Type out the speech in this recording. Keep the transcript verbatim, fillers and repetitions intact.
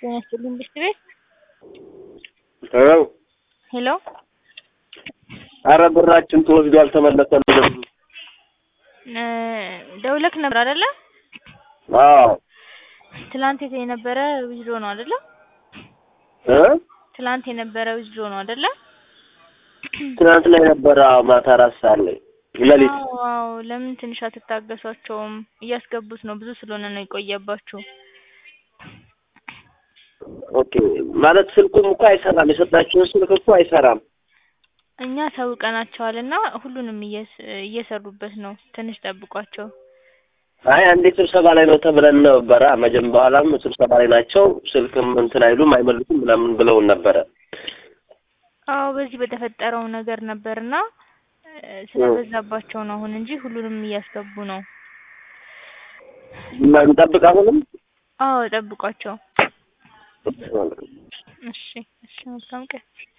ጤናስጥልኝ ብስት ቤት ሄሎ ሄሎ አረ ብራችን ተወስዶ አልተመለሰልንም። ደውለክ ነበር አይደለ? አዎ ትላንት የነበረ ዊዝድሮ ነው አይደለ? እ ትላንት የነበረ ዊዝድሮ ነው አይደለ? ትላንት ላይ ነበር ማታ አራት ሰዓት ላይ ለሊት። ዋው ለምን ትንሽ አትታገሷቸውም? እያስገቡት ነው ብዙ ስለሆነ ነው የቆየባችሁ። ኦኬ ማለት ስልኩም እኮ አይሰራም። የሰጣችሁን ስልክ እኮ አይሰራም። እኛ ሰውቀናቸዋልና ሁሉንም እየሰሩበት ነው። ትንሽ ጠብቋቸው። አይ አንዴ ስብሰባ ላይ ነው ተብለን ነበር። መጀመሪያ በኋላም ስብሰባ ላይ ናቸው። ስልክም እንትን አይሉም አይመልሱም ምናምን ብለውን ነበር። አዎ በዚህ በተፈጠረው ነገር ነበርና ስለበዛባቸው ነው አሁን እንጂ ሁሉንም እያስገቡ ነው። ማን ጠብቅ አሁንም? አዎ ጠብቋቸው። እሺ እሺ መልካም ቀን።